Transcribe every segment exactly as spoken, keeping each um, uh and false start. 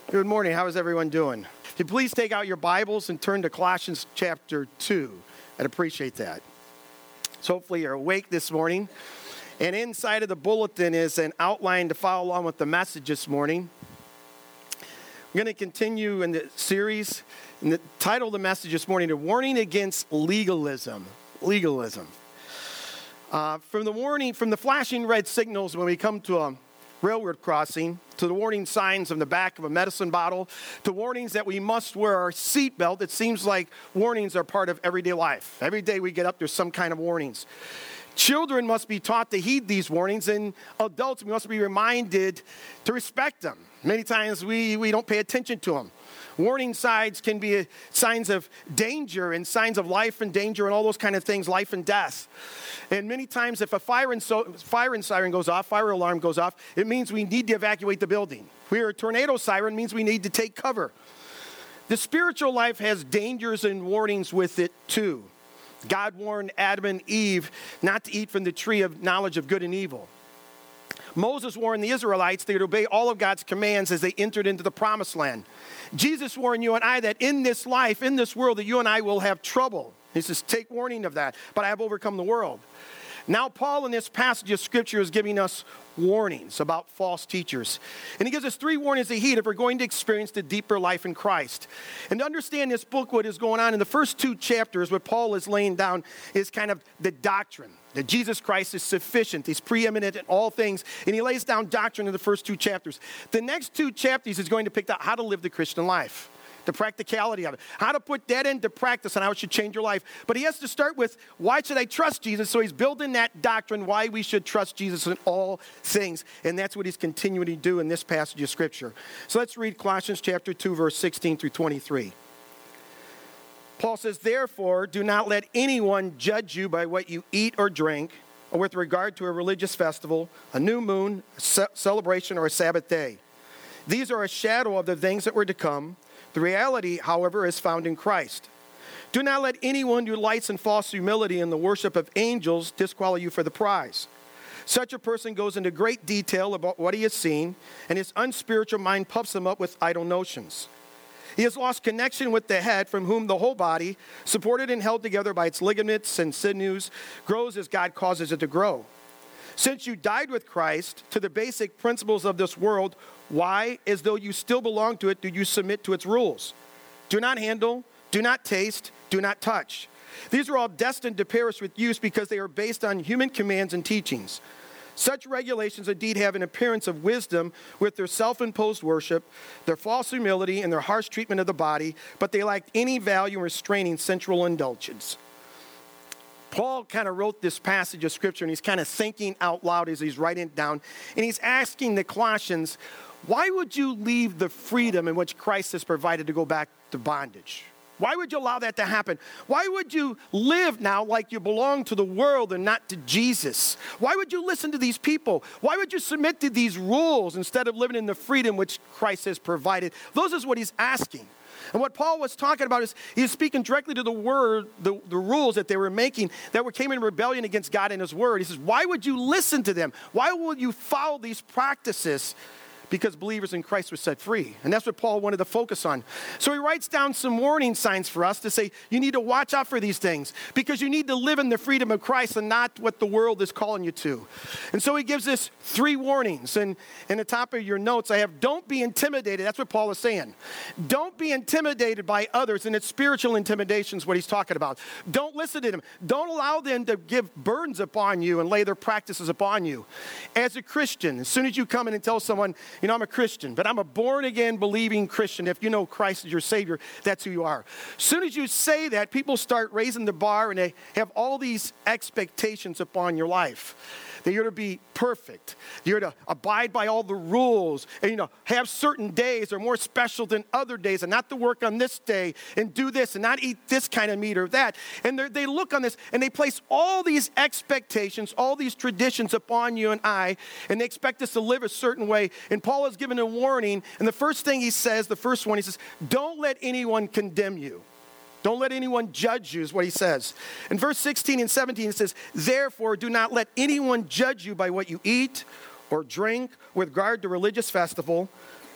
Good morning. How is everyone doing? If you please take out your Bibles and turn to Colossians chapter two. I'd appreciate that. So hopefully you're awake this morning. And inside of the bulletin is an outline to follow along with the message this morning. We're going to continue in the series. And the title of the message this morning is Warning Against Legalism. Legalism. Uh, from the warning, from the flashing red signals when we come to a railroad crossing, to the warning signs on the back of a medicine bottle, to warnings that we must wear our seatbelt, it seems like warnings are part of everyday life. Every day we get up, there's some kind of warnings. Children must be taught to heed these warnings, and adults must be reminded to respect them. Many times we, we don't pay attention to them. Warning signs can be signs of danger and signs of life and danger and all those kind of things, life and death. And many times if a fire and, so, fire and siren goes off, fire alarm goes off, it means we need to evacuate the building. If we hear a tornado siren, it means we need to take cover. The spiritual life has dangers and warnings with it too. God warned Adam and Eve not to eat from the tree of knowledge of good and evil. Moses warned the Israelites they would obey all of God's commands as they entered into the promised land. Jesus warned you and I that in this life, in this world, that you and I will have trouble. He says, take warning of that, but I have overcome the world. Now, Paul in this passage of Scripture is giving us warnings about false teachers. And he gives us three warnings to heed if we're going to experience the deeper life in Christ. And to understand this book, what is going on in the first two chapters, what Paul is laying down is kind of the doctrine. That Jesus Christ is sufficient. He's preeminent in all things. And he lays down doctrine in the first two chapters. The next two chapters is going to pick out how to live the Christian life. The practicality of it. How to put that into practice and how it should change your life. But he has to start with, why should I trust Jesus? So he's building that doctrine, why we should trust Jesus in all things. And that's what he's continuing to do in this passage of Scripture. So let's read Colossians chapter two, verse sixteen through twenty-three. Paul says, therefore, do not let anyone judge you by what you eat or drink, or with regard to a religious festival, a new moon, a ce- celebration, or a Sabbath day. These are a shadow of the things that were to come. The reality, however, is found in Christ. Do not let anyone who delights in false humility and the worship of angels disqualify you for the prize. Such a person goes into great detail about what he has seen, and his unspiritual mind puffs him up with idle notions. He has lost connection with the head, from whom the whole body, supported and held together by its ligaments and sinews, grows as God causes it to grow. Since you died with Christ to the basic principles of this world, why, as though you still belong to it, do you submit to its rules? Do not handle, do not taste, do not touch. These are all destined to perish with use because they are based on human commands and teachings. Such regulations indeed have an appearance of wisdom with their self-imposed worship, their false humility, and their harsh treatment of the body, but they lack any value in restraining sensual indulgence. Paul kind of wrote this passage of Scripture, and he's kind of thinking out loud as he's writing it down, and he's asking the Colossians, why would you leave the freedom in which Christ has provided to go back to bondage? Why would you allow that to happen? Why would you live now like you belong to the world and not to Jesus? Why would you listen to these people? Why would you submit to these rules instead of living in the freedom which Christ has provided? Those is what he's asking. And what Paul was talking about is he's speaking directly to the word, the, the rules that they were making that were came in rebellion against God and his word. He says, why would you listen to them? Why would you follow these practices? Because believers in Christ were set free. And that's what Paul wanted to focus on. So he writes down some warning signs for us to say, you need to watch out for these things because you need to live in the freedom of Christ and not what the world is calling you to. And so he gives us three warnings. And in the top of your notes, I have, don't be intimidated. That's what Paul is saying. Don't be intimidated by others. And it's spiritual intimidation is what he's talking about. Don't listen to them. Don't allow them to give burdens upon you and lay their practices upon you. As a Christian, as soon as you come in and tell someone, you know, I'm a Christian, but I'm a born-again, believing Christian. If you know Christ is your Savior, that's who you are. As soon as you say that, people start raising the bar, and they have all these expectations upon your life. That you're to be perfect. You're to abide by all the rules. And, you know, have certain days are more special than other days. And not to work on this day and do this and not eat this kind of meat or that. And they look on this and they place all these expectations, all these traditions upon you and I. And they expect us to live a certain way. And Paul is given a warning. And the first thing he says, the first one, he says, don't let anyone condemn you. Don't let anyone judge you, is what he says. In verse sixteen and seventeen, it says, therefore, do not let anyone judge you by what you eat or drink with regard to religious festival,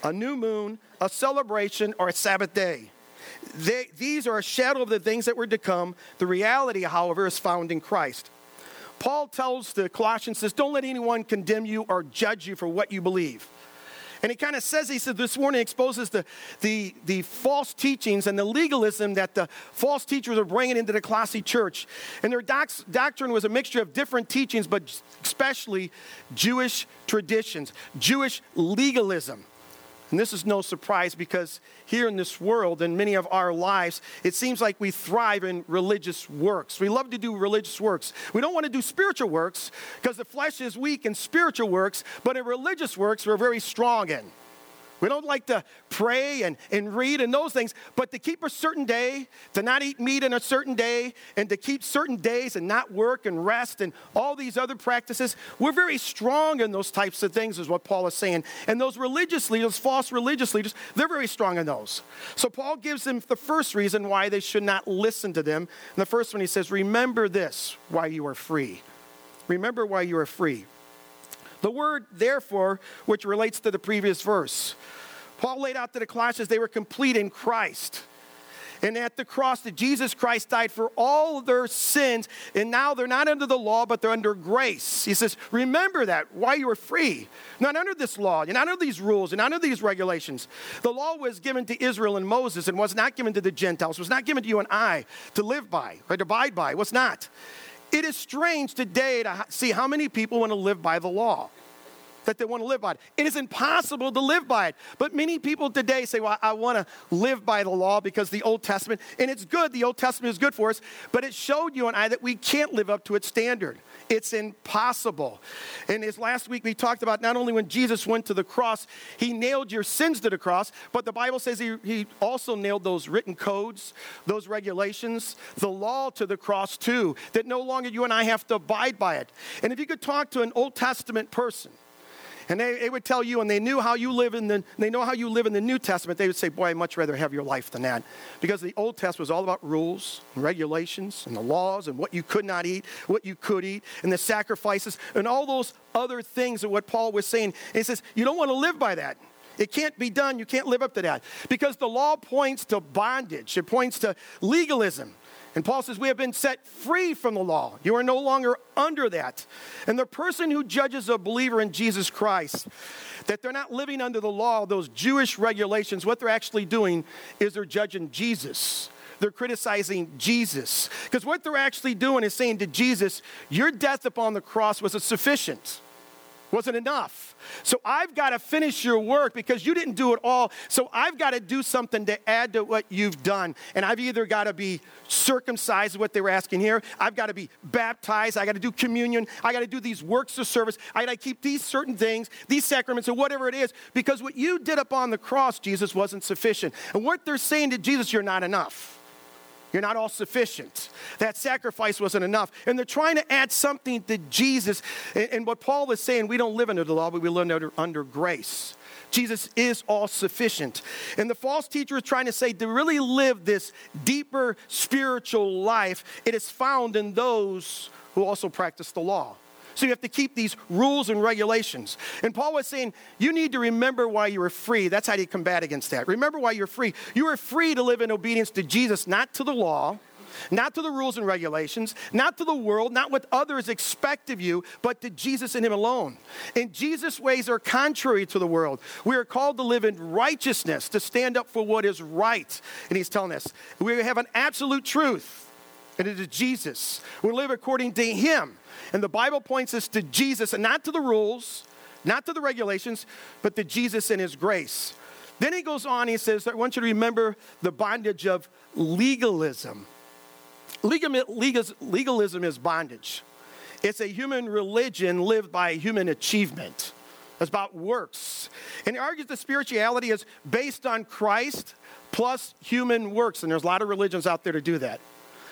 a new moon, a celebration, or a Sabbath day. They, these are a shadow of the things that were to come. The reality, however, is found in Christ. Paul tells the Colossians, says, don't let anyone condemn you or judge you for what you believe. And he kind of says, he said, this morning exposes the, the, the false teachings and the legalism that the false teachers are bringing into the Colossae church. And their doc- doctrine was a mixture of different teachings, but especially Jewish traditions, Jewish legalism. And this is no surprise because here in this world and many of our lives, it seems like we thrive in religious works. We love to do religious works. We don't want to do spiritual works because the flesh is weak in spiritual works, but in religious works, we're very strong in. We don't like to pray and, and read and those things, but to keep a certain day, to not eat meat in a certain day, and to keep certain days and not work and rest and all these other practices, we're very strong in those types of things is what Paul is saying. And those religious leaders, false religious leaders, they're very strong in those. So Paul gives them the first reason why they should not listen to them. And the first one he says, remember this, why you are free. Remember why you are free. The word, therefore, which relates to the previous verse. Paul laid out to the Colossians they were complete in Christ. And at the cross that Jesus Christ died for all of their sins. And now they're not under the law, but they're under grace. He says, remember that, why you are free. Not under this law, you're not under these rules, you're not under these regulations. The law was given to Israel and Moses and was not given to the Gentiles. Was not given to you and I to live by or to abide by. It was not. It is strange today to see how many people want to live by the law, that they want to live by it. It is impossible to live by it. But many people today say, well, I want to live by the law because the Old Testament, and it's good, the Old Testament is good for us, but it showed you and I that we can't live up to its standard. It's impossible. And as last week we talked about, not only when Jesus went to the cross, he nailed your sins to the cross, but the Bible says he, he also nailed those written codes, those regulations, the law to the cross too, that no longer you and I have to abide by it. And if you could talk to an Old Testament person, and they, they would tell you, and they knew how you live in the, they know how you live in the New Testament, they would say, boy, I'd much rather have your life than that. Because the Old Testament was all about rules and regulations and the laws and what you could not eat, what you could eat, and the sacrifices, and all those other things of what Paul was saying. And he says, you don't want to live by that. It can't be done. You can't live up to that. Because the law points to bondage. It points to legalism. And Paul says, we have been set free from the law. You are no longer under that. And the person who judges a believer in Jesus Christ, that they're not living under the law, those Jewish regulations, what they're actually doing is they're judging Jesus. They're criticizing Jesus. Because what they're actually doing is saying to Jesus, your death upon the cross wasn't sufficient. Wasn't enough. So I've got to finish your work because you didn't do it all. So I've got to do something to add to what you've done. And I've either got to be circumcised, what they were asking here. I've got to be baptized. I got to do communion. I got to do these works of service. I got to keep these certain things, these sacraments, or whatever it is. Because what you did upon the cross, Jesus, wasn't sufficient. And what they're saying to Jesus, you're not enough. You're not all sufficient. That sacrifice wasn't enough. And they're trying to add something to Jesus. And, and what Paul is saying, we don't live under the law, but we live under, under grace. Jesus is all sufficient. And the false teacher is trying to say to really live this deeper spiritual life, it is found in those who also practice the law. So you have to keep these rules and regulations. And Paul was saying, you need to remember why you were free. That's how you combat against that. Remember why you're free. You are free to live in obedience to Jesus, not to the law, not to the rules and regulations, not to the world, not what others expect of you, but to Jesus and him alone. And Jesus' ways are contrary to the world. We are called to live in righteousness, to stand up for what is right. And he's telling us, we have an absolute truth, and it is Jesus. We live according to him. And the Bible points us to Jesus, and not to the rules, not to the regulations, but to Jesus and his grace. Then he goes on, he says, I want you to remember the bondage of legalism. Legalism is bondage. It's a human religion lived by human achievement. It's about works. And he argues that spirituality is based on Christ plus human works. And there's a lot of religions out there to do that.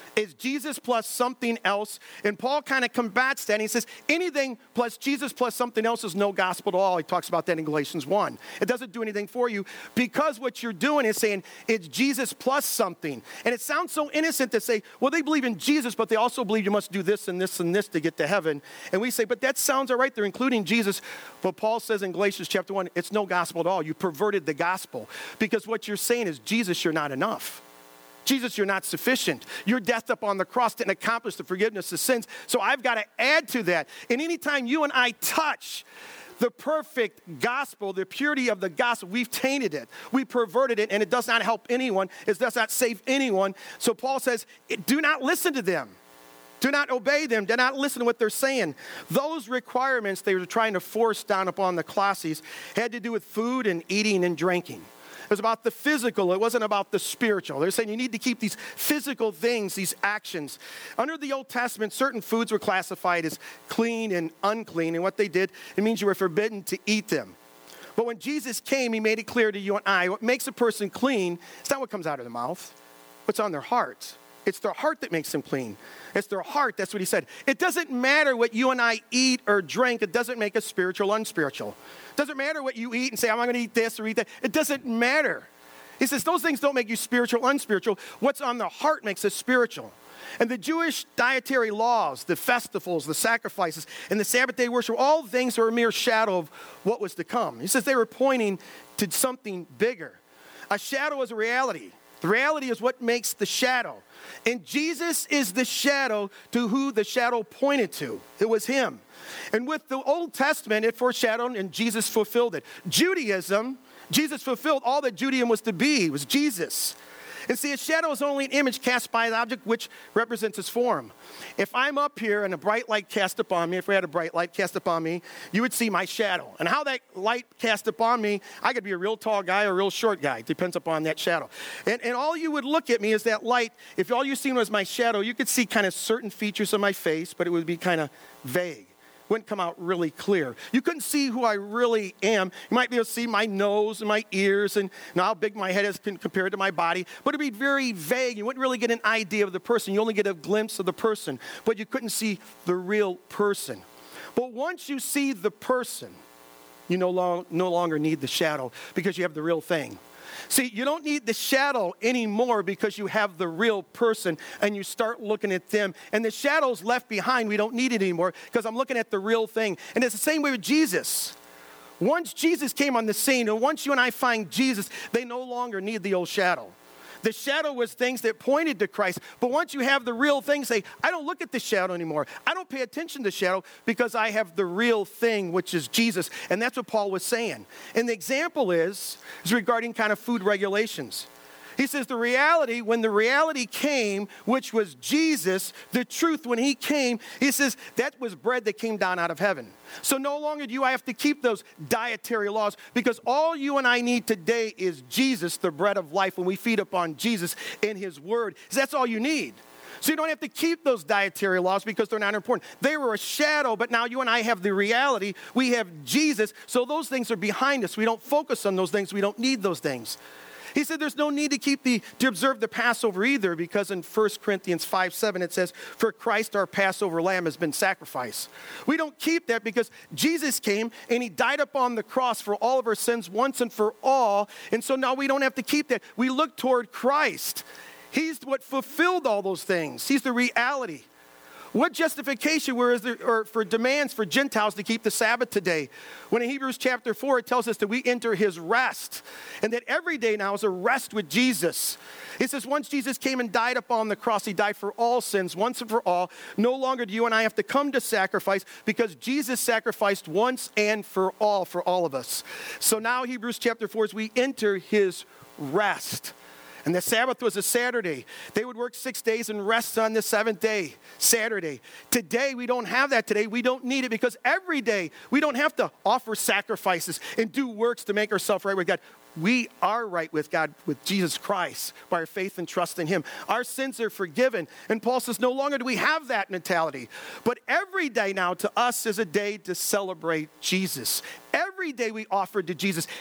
is Jesus plus something else. And Paul kind of combats that. And he says anything plus Jesus plus something else is no gospel at all. He talks about that in Galatians one. It doesn't do anything for you because what you're doing is saying it's Jesus plus something. And it sounds so innocent to say, well, they believe in Jesus, but they also believe you must do this and this and this to get to heaven. And we say, but that sounds all right. They're including Jesus. But Paul says in Galatians chapter one, it's no gospel at all. You perverted the gospel because what you're saying is, Jesus, you're not enough. Jesus, you're not sufficient. Your death up on the cross didn't accomplish the forgiveness of sins. So I've got to add to that. And anytime you and I touch the perfect gospel, the purity of the gospel, we've tainted it. We perverted it, and it does not help anyone. It does not save anyone. So Paul says, do not listen to them. Do not obey them. Do not listen to what they're saying. Those requirements they were trying to force down upon the Colossians had to do with food and eating and drinking. It was about the physical. It wasn't about the spiritual. They're saying you need to keep these physical things, these actions. Under the Old Testament, certain foods were classified as clean and unclean. And what they did, it means you were forbidden to eat them. But when Jesus came, he made it clear to you and I, what makes a person clean, it's not what comes out of their mouth. What's on their heart. It's their heart that makes them clean. It's their heart. That's what he said. It doesn't matter what you and I eat or drink. It doesn't make us spiritual, unspiritual. It doesn't matter what you eat and say, I'm going to eat this or eat that. It doesn't matter. He says those things don't make you spiritual, unspiritual. What's on the heart makes us spiritual. And the Jewish dietary laws, the festivals, the sacrifices, and the Sabbath day worship, all things are a mere shadow of what was to come. He says they were pointing to something bigger. A shadow is a reality. The reality is what makes the shadow. And Jesus is the shadow to who the shadow pointed to. It was him. And with the Old Testament, it foreshadowed and Jesus fulfilled it. Judaism, Jesus fulfilled all that Judaism was to be. It was Jesus. And see, a shadow is only an image cast by the object which represents its form. If I'm up here and a bright light cast upon me, if we had a bright light cast upon me, you would see my shadow. And how that light cast upon me, I could be a real tall guy or a real short guy. It depends upon that shadow. And, and all you would look at me is that light. If all you seen was my shadow, you could see kind of certain features of my face, but it would be kind of vague. Wouldn't come out really clear. You couldn't see who I really am. You might be able to see my nose and my ears and, and how big my head is compared to my body, but it'd be very vague. You wouldn't really get an idea of the person. You only get a glimpse of the person, but you couldn't see the real person. But once you see the person, you no, long, no longer need the shadow because you have the real thing. See, you don't need the shadow anymore because you have the real person and you start looking at them. And the shadow's left behind. We don't need it anymore because I'm looking at the real thing. And it's the same way with Jesus. Once Jesus came on the scene and once you and I find Jesus, they no longer need the old shadow. The shadow was things that pointed to Christ. But once you have the real thing, say, I don't look at the shadow anymore. I don't pay attention to the shadow because I have the real thing, which is Jesus. And that's what Paul was saying. And the example is, is regarding kind of food regulations. He says the reality, when the reality came, which was Jesus, the truth when he came, he says that was bread that came down out of heaven. So no longer do I have to keep those dietary laws because all you and I need today is Jesus, the bread of life, when we feed upon Jesus in his word. That's all you need. So you don't have to keep those dietary laws because they're not important. They were a shadow, but now you and I have the reality. We have Jesus, so those things are behind us. We don't focus on those things. We don't need those things. He said there's no need to keep the, to observe the Passover either because in First Corinthians five seven it says, for Christ our Passover lamb has been sacrificed. We don't keep that because Jesus came and he died upon the cross for all of our sins once and for all. And so now we don't have to keep that. We look toward Christ. He's what fulfilled all those things. He's the reality. What justification were is there or for demands for Gentiles to keep the Sabbath today? When in Hebrews chapter four, it tells us that we enter his rest and that every day now is a rest with Jesus. It says once Jesus came and died upon the cross, he died for all sins, once and for all. No longer do you and I have to come to sacrifice because Jesus sacrificed once and for all for all of us. So now Hebrews chapter four, as we enter his rest. And the Sabbath was a Saturday. They would work six days and rest on the seventh day, Saturday. Today, we don't have that today. We don't need it because every day we don't have to offer sacrifices and do works to make ourselves right with God. We are right with God, with Jesus Christ, by our faith and trust in him. Our sins are forgiven. And Paul says, no longer do we have that mentality. But every day now to us is a day to celebrate Jesus. Every day we offer to Jesus. Every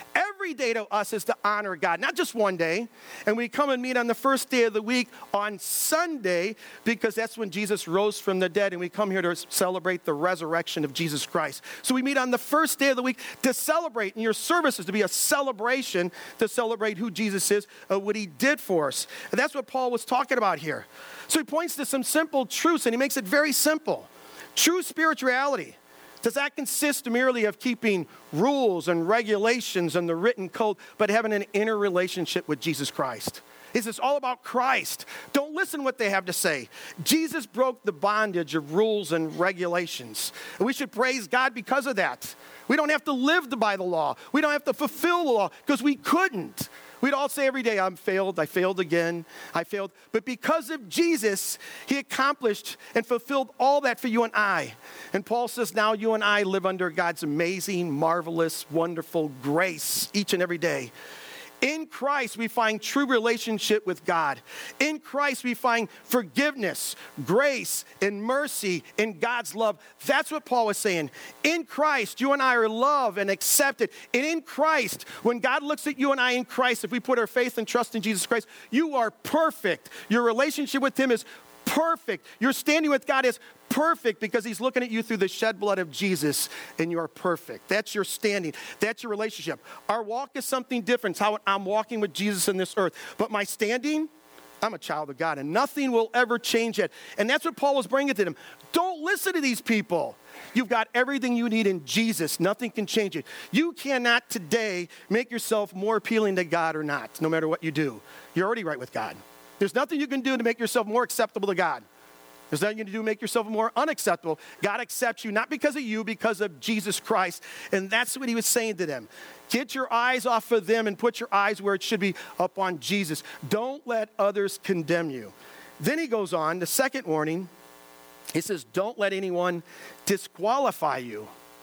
every day to us is to honor God, not just one day. And we come and meet on the first day of the week on Sunday because that's when Jesus rose from the dead, and we come here to celebrate the resurrection of Jesus Christ. So we meet on the first day of the week to celebrate, and your service is to be a celebration to celebrate who Jesus is, uh, what he did for us. And that's what Paul was talking about here. So he points to some simple truths, and he makes it very simple. True spirituality, does that consist merely of keeping rules and regulations and the written code, but having an inner relationship with Jesus Christ? Is this all about Christ? Don't listen what they have to say. Jesus broke the bondage of rules and regulations. And we should praise God because of that. We don't have to live by the law. We don't have to fulfill the law because we couldn't. We'd all say every day, I'm failed, I failed again, I failed. But because of Jesus, he accomplished and fulfilled all that for you and I. And Paul says now you and I live under God's amazing, marvelous, wonderful grace each and every day. In Christ, we find true relationship with God. In Christ, we find forgiveness, grace, and mercy in God's love. That's what Paul was saying. In Christ, you and I are loved and accepted. And in Christ, when God looks at you and I in Christ, if we put our faith and trust in Jesus Christ, you are perfect. Your relationship with him is perfect. Your standing with God is perfect because he's looking at you through the shed blood of Jesus, and you're perfect. That's your standing. That's your relationship. Our walk is something different. It's how I'm walking with Jesus in this earth. But my standing, I'm a child of God, and nothing will ever change it. And that's what Paul was bringing to them. Don't listen to these people. You've got everything you need in Jesus. Nothing can change it. You cannot today make yourself more appealing to God or not, no matter what you do. You're already right with God. There's nothing you can do to make yourself more acceptable to God. There's nothing you can do to make yourself more unacceptable. God accepts you, not because of you, because of Jesus Christ. And that's what he was saying to them. Get your eyes off of them and put your eyes where it should be, up on Jesus. Don't let others condemn you. Then he goes on, the second warning, he says, don't let anyone disqualify you.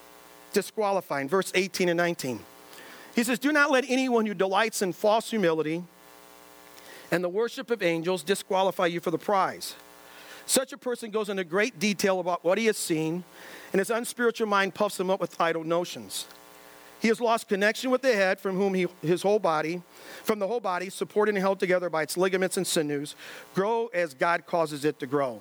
Disqualify in verse eighteen and nineteen. He says, do not let anyone who delights in false humility and the worship of angels disqualify you for the prize. Such a person goes into great detail about what he has seen, and his unspiritual mind puffs him up with idle notions. He has lost connection with the head, from whom he, his whole body, from the whole body, supported and held together by its ligaments and sinews, grow as God causes it to grow.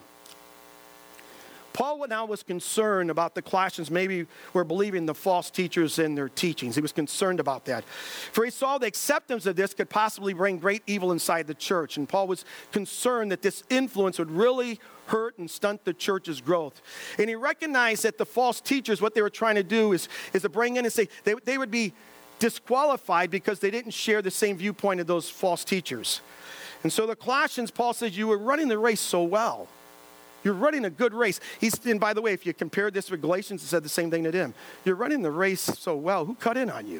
Paul now was concerned about the Colossians maybe were believing the false teachers in their teachings. He was concerned about that. For he saw the acceptance of this could possibly bring great evil inside the church. And Paul was concerned that this influence would really hurt and stunt the church's growth. And he recognized that the false teachers, what they were trying to do is, is to bring in and say they, they would be disqualified because they didn't share the same viewpoint of those false teachers. And so the Colossians, Paul says, you were running the race so well. You're running a good race. He's, and by the way, if you compare this with Galatians, it said the same thing to them. You're running the race so well. Who cut in on you?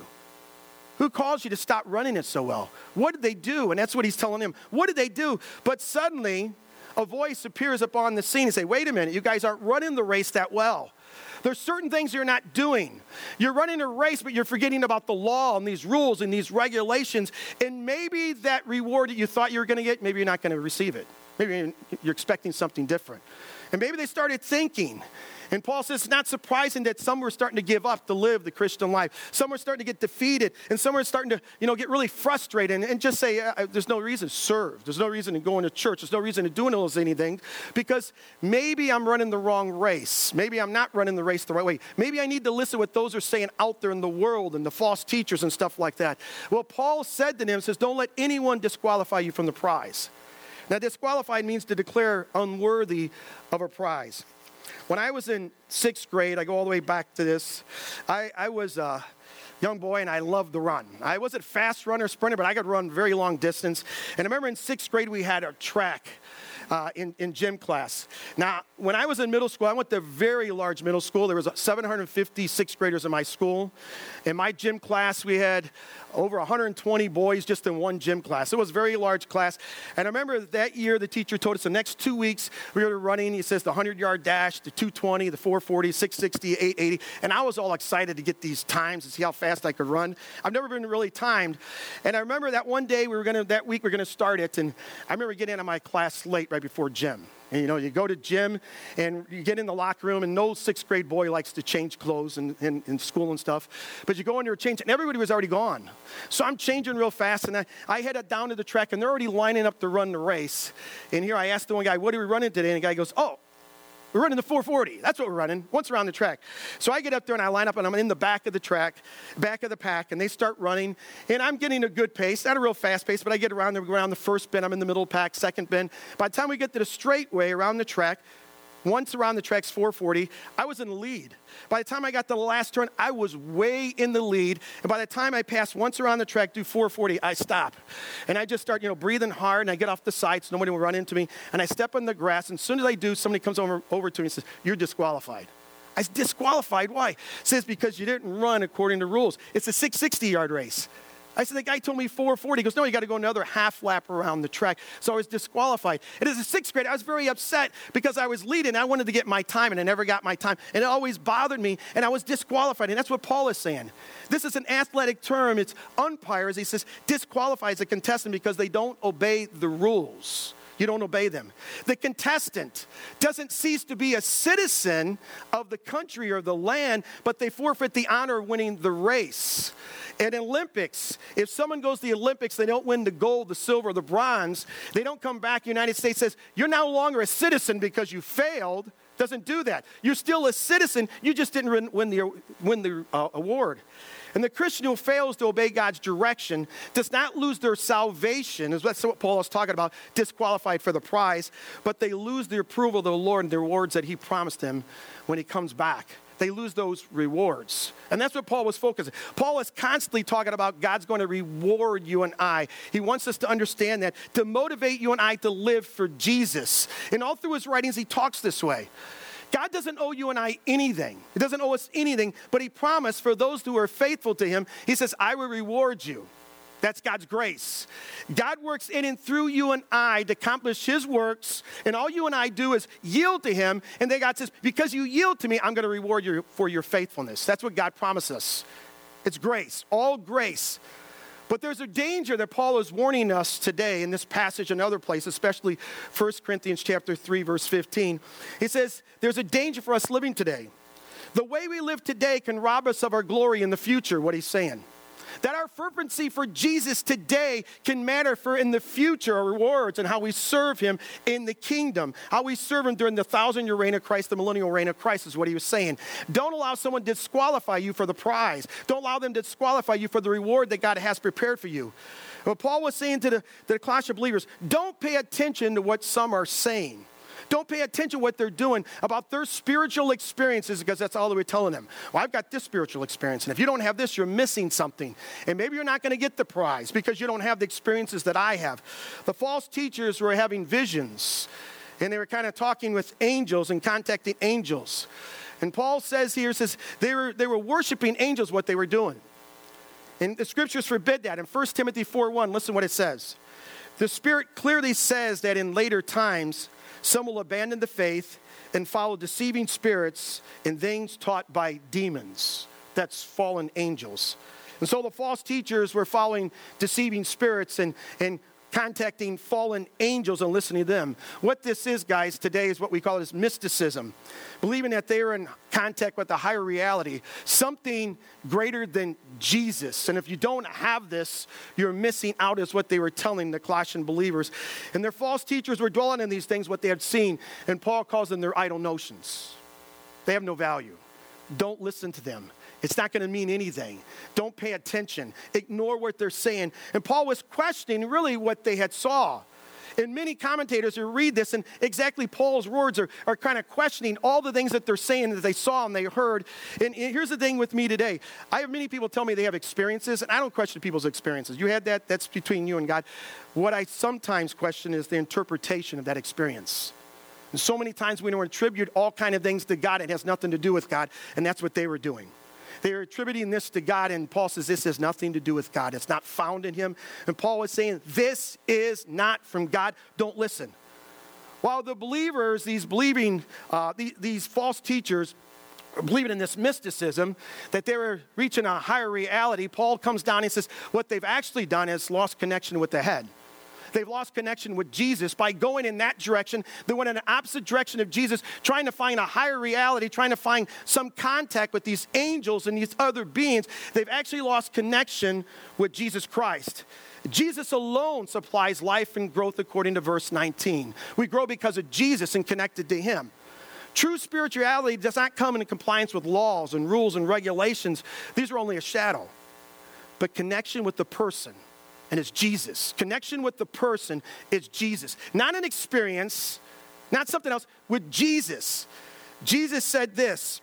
Who caused you to stop running it so well? What did they do? And that's what he's telling them. What did they do? But suddenly, a voice appears upon the scene and say, wait a minute, you guys aren't running the race that well. There's certain things you're not doing. You're running a race, but you're forgetting about the law and these rules and these regulations. And maybe that reward that you thought you were going to get, maybe you're not going to receive it. Maybe you're expecting something different. And maybe they started thinking. And Paul says it's not surprising that some were starting to give up to live the Christian life. Some were starting to get defeated. And some were starting to, you know, get really frustrated and, and just say, uh, there's no reason to serve. There's no reason to go into church. There's no reason to do anything because maybe I'm running the wrong race. Maybe I'm not running the race the right way. Maybe I need to listen to what those are saying out there in the world and the false teachers and stuff like that. Well, Paul said to them, says, don't let anyone disqualify you from the prize. Now, disqualified means to declare unworthy of a prize. When I was in sixth grade, I go all the way back to this, I, I was a young boy and I loved to run. I wasn't a fast runner, sprinter, but I could run very long distance. And I remember in sixth grade, we had a track uh, in, in gym class. Now, when I was in middle school, I went to a very large middle school. There was seven hundred fifty sixth graders in my school. In my gym class, we had over one hundred twenty boys just in one gym class. It was a very large class. And I remember that year, the teacher told us the next two weeks, we were running, he says, the hundred-yard dash, the two twenty, the four forty, six sixty, eight eighty. And I was all excited to get these times and see how fast I could run. I've never been really timed. And I remember that one day, we were going to, that week, we were going to start it. And I remember getting out of my class late, right before gym. And, you know, you go to gym and you get in the locker room, and no sixth grade boy likes to change clothes in, in, in school and stuff. But you go in there and change, and everybody was already gone. So I'm changing real fast, and I, I headed down to the track, and they're already lining up to run the race. And here I asked the one guy, what are we running today? And the guy goes, oh, we're running the four forty. That's what we're running, once around the track. So I get up there and I line up, and I'm in the back of the track, back of the pack, and they start running. And I'm getting a good pace, not a real fast pace, but I get around there, around the first bend. I'm in the middle pack, second bend. By the time we get to the straightaway around the track, once around the track's four forty, I was in the lead. By the time I got to the last turn, I was way in the lead. And by the time I passed once around the track, do four forty, I stop. And I just start, you know, breathing hard, and I get off the side so nobody will run into me. And I step on the grass, and as soon as I do, somebody comes over, over to me and says, you're disqualified. I was disqualified. Why? It says because you didn't run according to rules. It's a six sixty-yard race. I said, the guy told me four forty. He goes, no, you got to go another half lap around the track. So I was disqualified. And as a sixth grader, I was very upset because I was leading. I wanted to get my time, and I never got my time. And it always bothered me, and I was disqualified. And that's what Paul is saying. This is an athletic term. It's umpires. He says disqualifies a contestant because they don't obey the rules. You don't obey them. The contestant doesn't cease to be a citizen of the country or the land, but they forfeit the honor of winning the race. In Olympics, if someone goes to the Olympics, they don't win the gold, the silver, the bronze, they don't come back. The United States says, you're no longer a citizen because you failed. Doesn't do that. You're still a citizen. You just didn't win the, win the uh, award. And the Christian who fails to obey God's direction does not lose their salvation, that's what Paul is talking about, disqualified for the prize, but they lose the approval of the Lord and the rewards that he promised them when he comes back. They lose those rewards. And that's what Paul was focusing. Paul is constantly talking about God's going to reward you and I. He wants us to understand that, to motivate you and I to live for Jesus. And all through his writings, he talks this way. God doesn't owe you and I anything. He doesn't owe us anything, but he promised for those who are faithful to him, he says, I will reward you. That's God's grace. God works in and through you and I to accomplish his works, and all you and I do is yield to him, and then God says, because you yield to me, I'm going to reward you for your faithfulness. That's what God promised us. It's grace, all grace. But there's a danger that Paul is warning us today in this passage and other places, especially First Corinthians chapter three, verse fifteen. He says, there's a danger for us living today. The way we live today can rob us of our glory in the future, what he's saying. That our fervency for Jesus today can matter for in the future, our rewards and how we serve him in the kingdom. How we serve him during the thousand-year reign of Christ, the millennial reign of Christ is what he was saying. Don't allow someone to disqualify you for the prize. Don't allow them to disqualify you for the reward that God has prepared for you. What Paul was saying to the, to the Colossian believers, don't pay attention to what some are saying. Don't pay attention to what they're doing about their spiritual experiences, because that's all they were telling them. Well, I've got this spiritual experience, and if you don't have this, you're missing something. And maybe you're not going to get the prize because you don't have the experiences that I have. The false teachers were having visions, and they were kind of talking with angels and contacting angels. And Paul says here, says they were, they were worshiping angels, what they were doing. And the scriptures forbid that. In First Timothy four one, listen what it says. The Spirit clearly says that in later times, some will abandon the faith and follow deceiving spirits and things taught by demons. That's fallen angels. And so the false teachers were following deceiving spirits and, and contacting fallen angels and listening to them. What this is, guys, today is what we call it is mysticism. Believing that they are in contact with a higher reality, something greater than Jesus. And if you don't have this, you're missing out, is what they were telling the Colossian believers. And their false teachers were dwelling on these things, what they had seen. And Paul calls them their idle notions. They have no value. Don't listen to them. It's not going to mean anything. Don't pay attention. Ignore what they're saying. And Paul was questioning really what they had saw. And many commentators who read this, and exactly Paul's words are, are kind of questioning all the things that they're saying that they saw and they heard. And, and here's the thing with me today. I have many people tell me they have experiences, and I don't question people's experiences. You had that, that's between you and God. What I sometimes question is the interpretation of that experience. And so many times we don't attribute all kind of things to God. It has nothing to do with God, and that's what they were doing. They are attributing this to God, and Paul says this has nothing to do with God. It's not found in him. And Paul is saying, this is not from God. Don't listen. While the believers, these believing, uh, these, these false teachers, are believing in this mysticism, that they were reaching a higher reality, Paul comes down and says, what they've actually done is lost connection with the head. They've lost connection with Jesus by going in that direction. They went in the opposite direction of Jesus, trying to find a higher reality, trying to find some contact with these angels and these other beings. They've actually lost connection with Jesus Christ. Jesus alone supplies life and growth according to verse nineteen. We grow because of Jesus and connected to him. True spirituality does not come in compliance with laws and rules and regulations. These are only a shadow. But connection with the person, and it's Jesus. Connection with the person is Jesus. Not an experience, not something else, with Jesus. Jesus said this.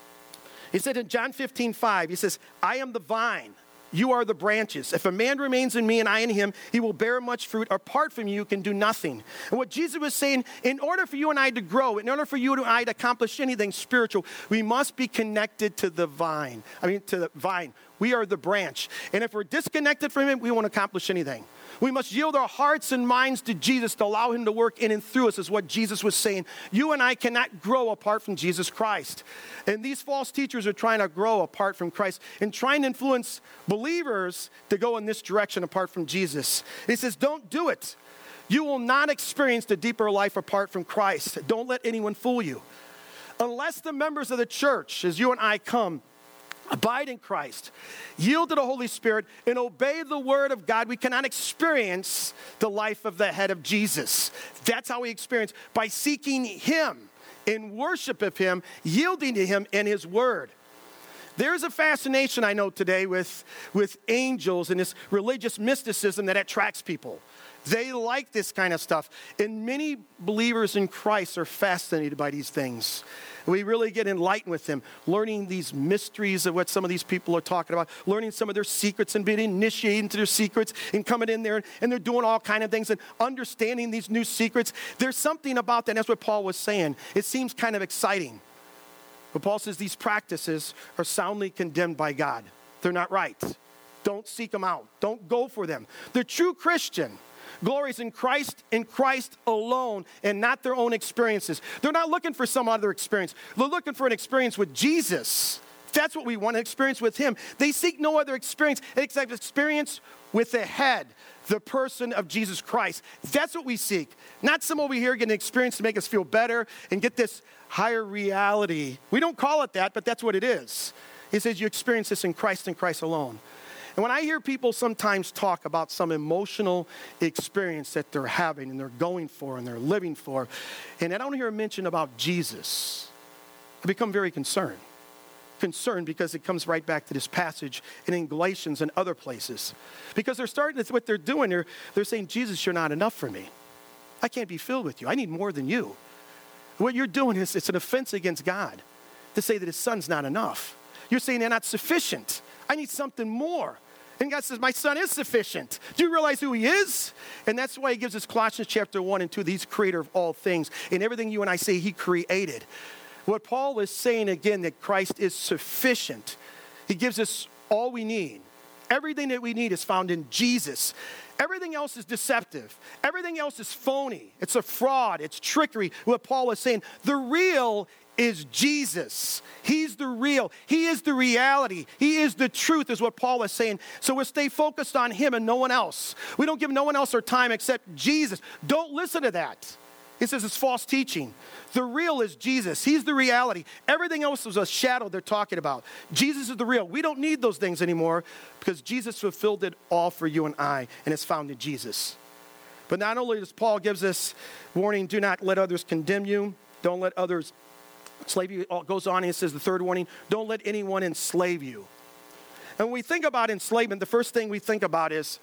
He said in John fifteen five, he says, I am the vine. You are the branches. If a man remains in me and I in him, he will bear much fruit. Apart from you, you can do nothing. And what Jesus was saying, in order for you and I to grow, in order for you and I to accomplish anything spiritual, we must be connected to the vine. I mean, to the vine. We are the branch. And if we're disconnected from him, we won't accomplish anything. We must yield our hearts and minds to Jesus to allow him to work in and through us, is what Jesus was saying. You and I cannot grow apart from Jesus Christ. And these false teachers are trying to grow apart from Christ and trying to influence believers to go in this direction apart from Jesus. He says, don't do it. You will not experience the deeper life apart from Christ. Don't let anyone fool you. Unless the members of the church, as you and I come, abide in Christ, yield to the Holy Spirit, and obey the word of God, we cannot experience the life of the head of Jesus. That's how we experience, by seeking him, in worship of him, yielding to him and his word. There's a fascination, I know today, with, with angels and this religious mysticism that attracts people. They like this kind of stuff. And many believers in Christ are fascinated by these things. We really get enlightened with them, learning these mysteries of what some of these people are talking about, learning some of their secrets and being initiated into their secrets and coming in there and they're doing all kind of things and understanding these new secrets. There's something about that, and that's what Paul was saying. It seems kind of exciting. But Paul says these practices are soundly condemned by God. They're not right. Don't seek them out. Don't go for them. The true Christian glories in Christ, in Christ alone, and not their own experiences. They're not looking for some other experience. They're looking for an experience with Jesus. That's what we want, an experience with him. They seek no other experience except experience with the head, the person of Jesus Christ. That's what we seek. Not some over here getting an experience to make us feel better and get this higher reality. We don't call it that, but that's what it is. He says you experience this in Christ and Christ alone. And when I hear people sometimes talk about some emotional experience that they're having and they're going for and they're living for, and I don't hear a mention about Jesus, I become very concerned. Concerned because it comes right back to this passage and in Galatians and other places. Because they're starting, that's what they're doing. They're, they're saying, Jesus, you're not enough for me. I can't be filled with you. I need more than you. What you're doing is it's an offense against God to say that his son's not enough. You're saying they're not sufficient. I need something more. And God says, my son is sufficient. Do you realize who he is? And that's why he gives us Colossians chapter one and two. He's creator of all things. And everything you and I say, he created. What Paul is saying again, that Christ is sufficient. He gives us all we need. Everything that we need is found in Jesus. Everything else is deceptive. Everything else is phony. It's a fraud. It's trickery. What Paul is saying, the real is Jesus. He's the real. He is the reality. He is the truth, is what Paul is saying. So we'll stay focused on him and no one else. We don't give no one else our time except Jesus. Don't listen to that. He says it's false teaching. The real is Jesus. He's the reality. Everything else is a shadow they're talking about. Jesus is the real. We don't need those things anymore because Jesus fulfilled it all for you and I, and it's found in Jesus. But not only does Paul gives us warning, do not let others condemn you. Don't let others enslave you. It goes on and it says the third warning, don't let anyone enslave you. And when we think about enslavement, the first thing we think about is,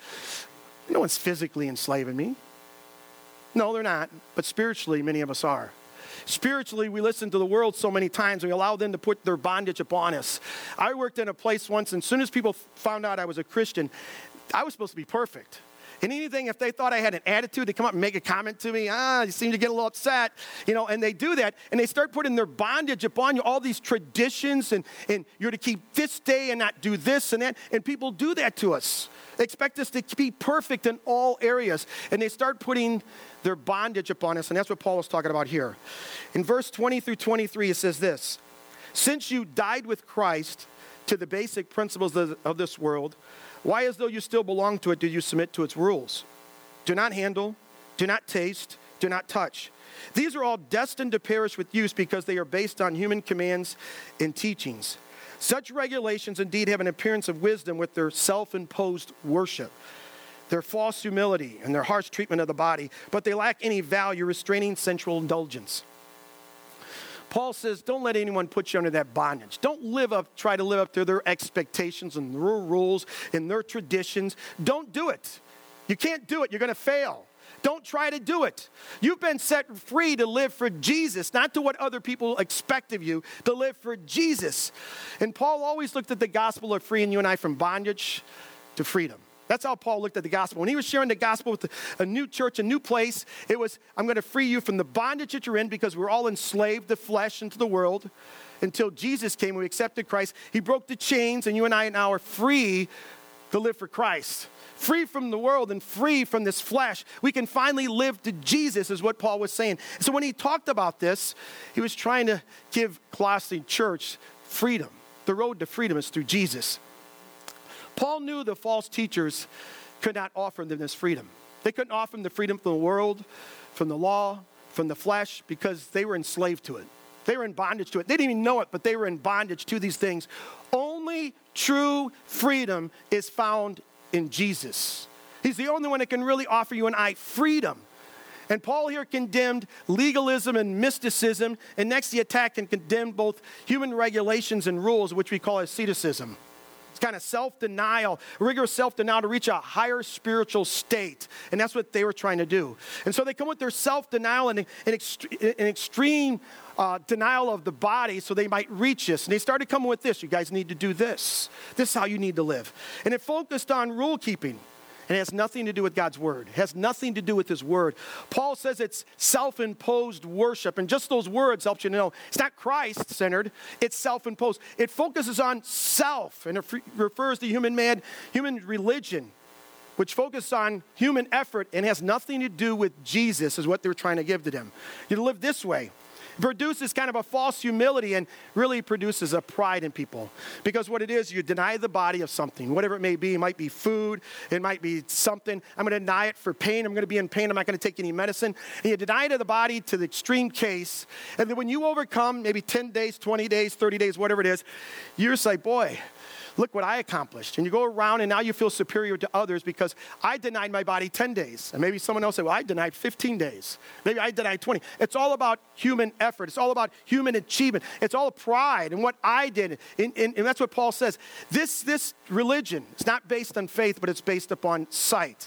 no one's physically enslaving me. No, they're not. But spiritually, many of us are. Spiritually, we listen to the world so many times. We allow them to put their bondage upon us. I worked in a place once, and as soon as people found out I was a Christian, I was supposed to be perfect. And anything, if they thought I had an attitude, they come up and make a comment to me. Ah, you seem to get a little upset. You know, and they do that. And they start putting their bondage upon you, all these traditions. And, and you're to keep this day and not do this and that. And people do that to us. They expect us to be perfect in all areas. And they start putting their bondage upon us. And that's what Paul is talking about here. In verse twenty through twenty-three, it says this. Since you died with Christ to the basic principles of this world, why, as though you still belong to it, do you submit to its rules? do not handle, do not taste, do not touch. These are all destined to perish with use because they are based on human commands and teachings. Such regulations indeed have an appearance of wisdom with their self-imposed worship, their false humility, and their harsh treatment of the body, but they lack any value restraining sensual indulgence. Paul says, don't let anyone put you under that bondage. Don't live up, try to live up to their expectations and their rules and their traditions. Don't do it. You can't do it. You're going to fail. Don't try to do it. You've been set free to live for Jesus, not to what other people expect of you, to live for Jesus. And Paul always looked at the gospel of freeing you and I from bondage to freedom. That's how Paul looked at the gospel. When he was sharing the gospel with a new church, a new place, it was, I'm going to free you from the bondage that you're in because we're all enslaved to flesh and to the world until Jesus came and we accepted Christ. He broke the chains and you and I now are free to live for Christ. Free from the world and free from this flesh. We can finally live to Jesus is what Paul was saying. So when he talked about this, he was trying to give Colossae church freedom. The road to freedom is through Jesus. Paul knew the false teachers could not offer them this freedom. They couldn't offer them the freedom from the world, from the law, from the flesh, because they were enslaved to it. They were in bondage to it. They didn't even know it, but they were in bondage to these things. Only true freedom is found in Jesus. He's the only one that can really offer you and I freedom. And Paul here condemned legalism and mysticism, and next he attacked and condemned both human regulations and rules, which we call asceticism. Kind of self-denial, rigorous self-denial to reach a higher spiritual state. And that's what they were trying to do. And so they come with their self-denial and an ext- extreme uh, denial of the body so they might reach this. And they started coming with this. You guys need to do this. This is how you need to live. And it focused on rule keeping. And it has nothing to do with God's word. It has nothing to do with his word. Paul says it's self-imposed worship. And just those words help you to know it's not Christ-centered. It's self-imposed. It focuses on self. And it refers to human man, human religion, which focuses on human effort and has nothing to do with Jesus is what they're trying to give to them. You live this way. It produces kind of a false humility and really produces a pride in people. Because what it is, you deny the body of something, whatever it may be. It might be food. It might be something. I'm going to deny it for pain. I'm going to be in pain. I'm not going to take any medicine. And you deny it to the body to the extreme case. And then when you overcome, maybe ten days, twenty days, thirty days, whatever it is, you're just like, boy, look what I accomplished. And you go around and now you feel superior to others because I denied my body ten days. And maybe someone else said, well, I denied fifteen days. Maybe I denied twenty. It's all about human effort. It's all about human achievement. It's all pride and what I did. And, and, and that's what Paul says. This, this religion is not based on faith, but it's based upon sight.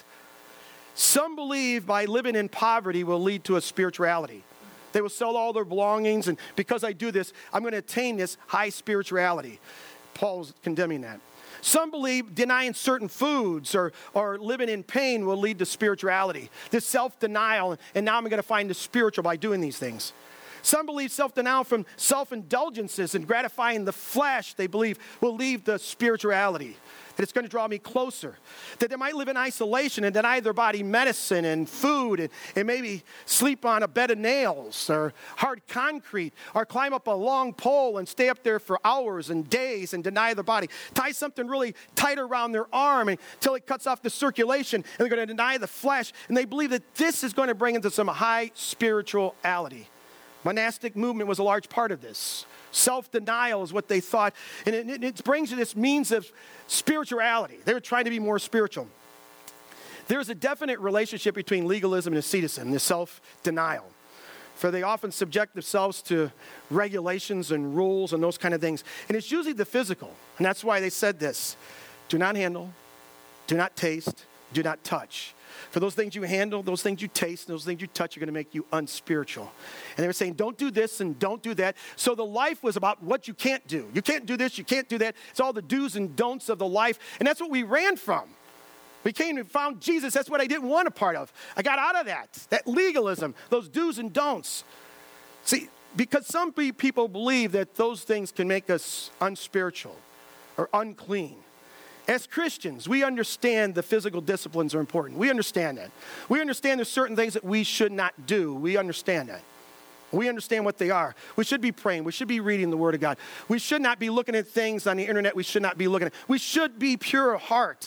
Some believe by living in poverty will lead to a spirituality. They will sell all their belongings, and because I do this, I'm going to attain this high spirituality. Paul's condemning that. Some believe denying certain foods or, or living in pain will lead to spirituality. This self-denial, and now I'm going to find the spiritual by doing these things. Some believe self-denial from self-indulgences and gratifying the flesh, they believe, will lead to spirituality. That it's going to draw me closer. That they might live in isolation and deny their body medicine and food and, and maybe sleep on a bed of nails or hard concrete or climb up a long pole and stay up there for hours and days and deny their body. Tie something really tight around their arm until it cuts off the circulation, and they're going to deny the flesh. And they believe that this is going to bring into some high spirituality. Monastic movement was a large part of this. Self-denial is what they thought. And it, it brings you this means of spirituality. They were trying to be more spiritual. There's a definite relationship between legalism and asceticism, this self-denial. For they often subject themselves to regulations and rules and those kind of things. And it's usually the physical. And that's why they said this. Do not handle, do not taste, do not touch. For those things you handle, those things you taste, those things you touch are going to make you unspiritual. And they were saying, don't do this and don't do that. So the life was about what you can't do. You can't do this, you can't do that. It's all the do's and don'ts of the life. And that's what we ran from. We came and found Jesus. That's what I didn't want a part of. I got out of that. That legalism, those do's and don'ts. See, because some people believe that those things can make us unspiritual or unclean. As Christians, we understand the physical disciplines are important. We understand that. We understand there's certain things that we should not do. We understand that. We understand what they are. We should be praying. We should be reading the Word of God. We should not be looking at things on the internet we should not be looking at. We should be pure of heart.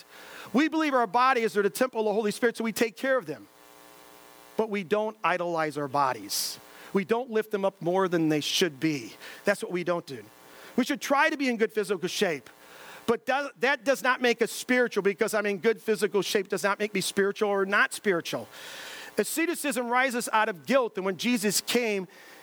We believe our bodies are the temple of the Holy Spirit, so we take care of them. But we don't idolize our bodies. We don't lift them up more than they should be. That's what we don't do. We should try to be in good physical shape. But does, that does not make us spiritual, because I'm in good physical shape does not make me spiritual or not spiritual. Asceticism rises out of guilt, and when Jesus came,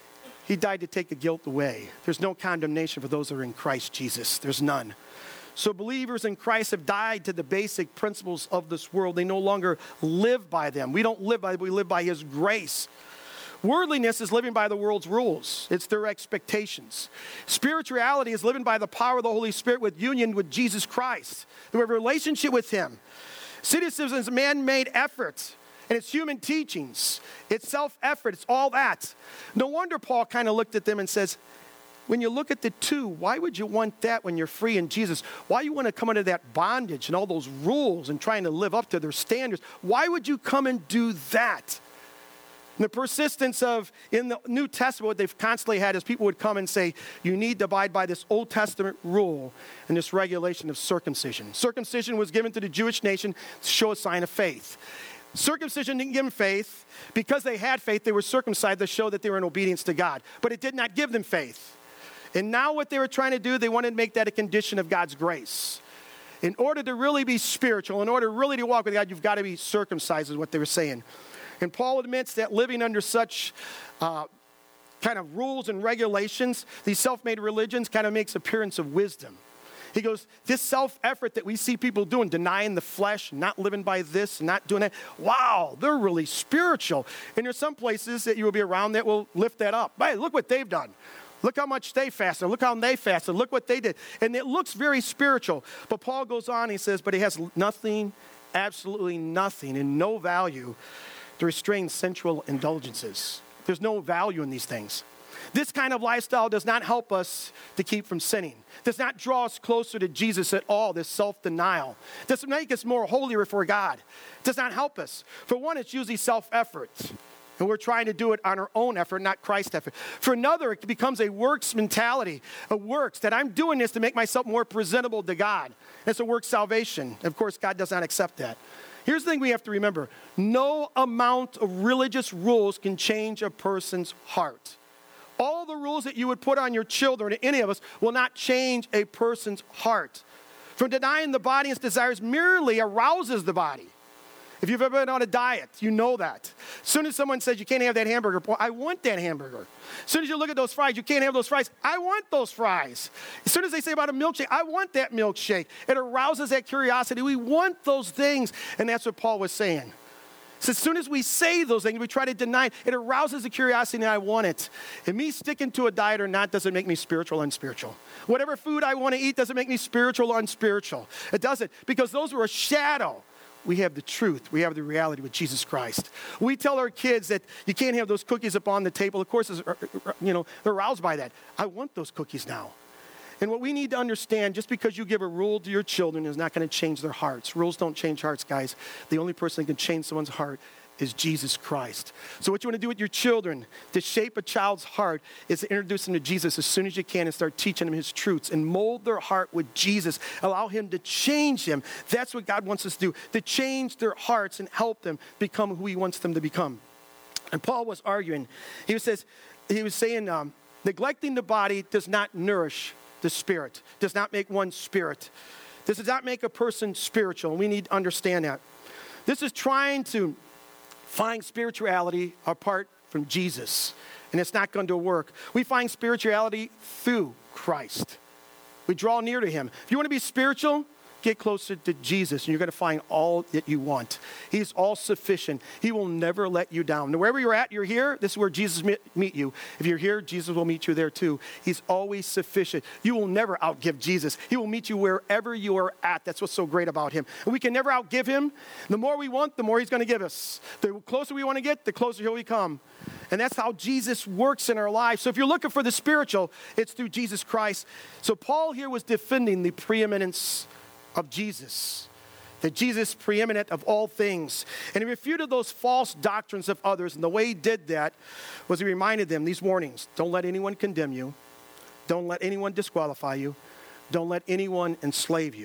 he died to take the guilt away. There's no condemnation for those who are in Christ Jesus. There's none. So believers in Christ have died to the basic principles of this world. They no longer live by them. We don't live by them. We live by his grace. Worldliness is living by the world's rules. It's their expectations. Spirituality is living by the power of the Holy Spirit with union with Jesus Christ. We have a relationship with him. Asceticism is man-made effort, and it's human teachings. It's self-effort. It's all that. No wonder Paul kind of looked at them and says, when you look at the two, why would you want that when you're free in Jesus? Why you want to come under that bondage and all those rules and trying to live up to their standards? Why would you come and do that? And the persistence of, in the New Testament, what they've constantly had is people would come and say, you need to abide by this Old Testament rule and this regulation of circumcision. Circumcision was given to the Jewish nation to show a sign of faith. Circumcision didn't give them faith. Because they had faith, they were circumcised to show that they were in obedience to God. But it did not give them faith. And now what they were trying to do, they wanted to make that a condition of God's grace. In order to really be spiritual, in order really to walk with God, you've got to be circumcised, is what they were saying. And Paul admits that living under such uh, kind of rules and regulations, these self-made religions, kind of makes appearance of wisdom. He goes, this self-effort that we see people doing, denying the flesh, not living by this, not doing that, wow, they're really spiritual. And there's some places that you will be around that will lift that up. Hey, look what they've done. Look how much they fasted. Look how they fasted. Look what they did. And it looks very spiritual. But Paul goes on, he says, but it has nothing, absolutely nothing, and no value to restrain sensual indulgences. There's no value in these things. This kind of lifestyle does not help us to keep from sinning. Does not draw us closer to Jesus at all, this self-denial. Doesn't make us more holy before God. Does not help us. For one, it's usually self-effort. And we're trying to do it on our own effort, not Christ's effort. For another, it becomes a works mentality, a works, that I'm doing this to make myself more presentable to God. It's a work salvation. Of course, God does not accept that. Here's the thing we have to remember. No amount of religious rules can change a person's heart. All the rules that you would put on your children, any of us, will not change a person's heart. From denying the body its desires merely arouses the body. If you've ever been on a diet, you know that. As soon as someone says you can't have that hamburger, boy, I want that hamburger. As soon as you look at those fries, you can't have those fries, I want those fries. As soon as they say about a milkshake, I want that milkshake. It arouses that curiosity. We want those things, and that's what Paul was saying. So as soon as we say those things, we try to deny it, it arouses the curiosity, and I want it. And me sticking to a diet or not doesn't make me spiritual or unspiritual. Whatever food I want to eat doesn't make me spiritual or unspiritual. It doesn't, because those were a shadow. We have the truth. We have the reality with Jesus Christ. We tell our kids that you can't have those cookies up on the table. Of course, you know, they're aroused by that. I want those cookies now. And what we need to understand, just because you give a rule to your children is not going to change their hearts. Rules don't change hearts, guys. The only person that can change someone's heart is Jesus Christ. So what you want to do with your children to shape a child's heart is to introduce them to Jesus as soon as you can and start teaching them his truths and mold their heart with Jesus. Allow him to change them. That's what God wants us to do, to change their hearts and help them become who he wants them to become. And Paul was arguing. He says, he was saying, um, neglecting the body does not nourish the spirit, does not make one spirit. This does not make a person spiritual, and we need to understand that. This is trying to find spirituality apart from Jesus, and it's not going to work. We find spirituality through Christ. We draw near to him. If you want to be spiritual, get closer to Jesus, and you're going to find all that you want. He's all sufficient. He will never let you down. Now, wherever you're at, you're here, this is where Jesus meet you. If you're here, Jesus will meet you there too. He's always sufficient. You will never outgive Jesus. He will meet you wherever you are at. That's what's so great about him. And we can never outgive him. The more we want, the more he's going to give us. The closer we want to get, the closer he'll become. And that's how Jesus works in our lives. So if you're looking for the spiritual, it's through Jesus Christ. So Paul here was defending the preeminence of Jesus, that Jesus is preeminent of all things. And he refuted those false doctrines of others. And the way he did that was he reminded them these warnings. Don't let anyone condemn you. Don't let anyone disqualify you. Don't let anyone enslave you.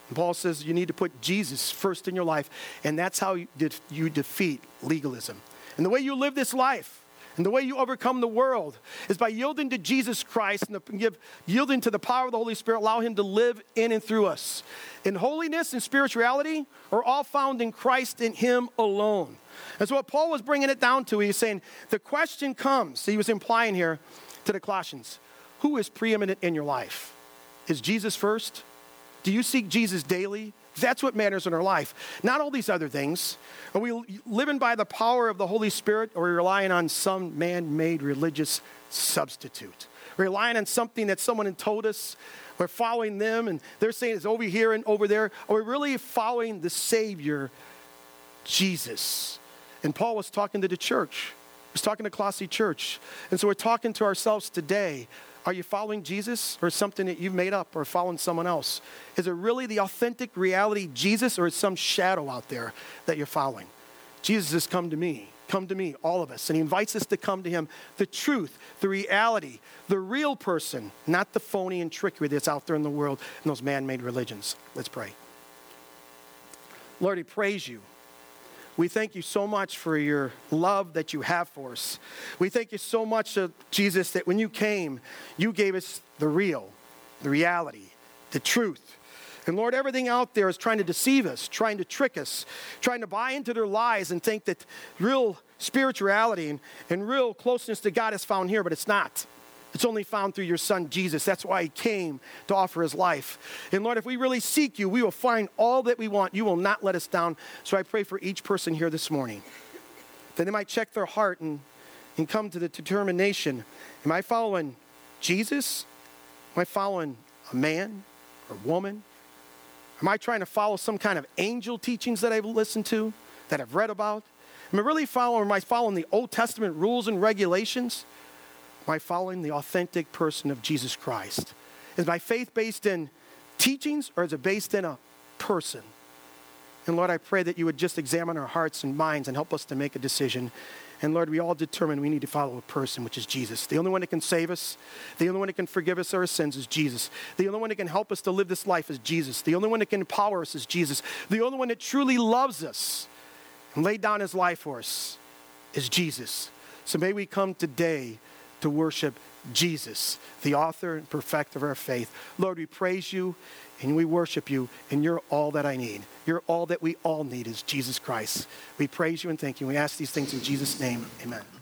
And Paul says you need to put Jesus first in your life, and that's how you, de- you defeat legalism. And the way you live this life, and the way you overcome the world, is by yielding to Jesus Christ and the, give, yielding to the power of the Holy Spirit, allow him to live in and through us. And holiness and spirituality are all found in Christ, in him alone. That's what Paul was bringing it down to. He was saying, the question comes, he was implying here to the Colossians, who is preeminent in your life? Is Jesus first? Do you seek Jesus daily? That's what matters in our life. Not all these other things. Are we living by the power of the Holy Spirit, or are we relying on some man-made religious substitute? We're relying on something that someone had told us. We're following them, and they're saying it's over here and over there. Are we really following the Savior, Jesus? And Paul was talking to the church. He was talking to Colossae church. And so we're talking to ourselves today. Are you following Jesus, or something that you've made up, or following someone else? Is it really the authentic reality Jesus, or is some shadow out there that you're following? Jesus has come to me. Come to me, all of us. And he invites us to come to him. The truth, the reality, the real person, not the phony and trickery that's out there in the world and those man-made religions. Let's pray. Lord, we praise you. We thank you so much for your love that you have for us. We thank you so much, uh, Jesus, that when you came, you gave us the real, the reality, the truth. And Lord, everything out there is trying to deceive us, trying to trick us, trying to buy into their lies and think that real spirituality and, and real closeness to God is found here, but it's not. It's only found through your son, Jesus. That's why he came to offer his life. And Lord, if we really seek you, we will find all that we want. You will not let us down. So I pray for each person here this morning, that they might check their heart and, and come to the determination. Am I following Jesus? Am I following a man or woman? Am I trying to follow some kind of angel teachings that I've listened to, that I've read about? Am I really following, or am I following the Old Testament rules and regulations? Am I following the authentic person of Jesus Christ? Is my faith based in teachings, or is it based in a person? And Lord, I pray that you would just examine our hearts and minds and help us to make a decision. And Lord, we all determine we need to follow a person, which is Jesus. The only one that can save us, the only one that can forgive us our sins is Jesus. The only one that can help us to live this life is Jesus. The only one that can empower us is Jesus. The only one that truly loves us and laid down his life for us is Jesus. So may we come today to worship Jesus, the author and perfecter of our faith. Lord, we praise you and we worship you, and you're all that I need. You're all that we all need is Jesus Christ. We praise you and thank you. We ask these things in Jesus' name. Amen.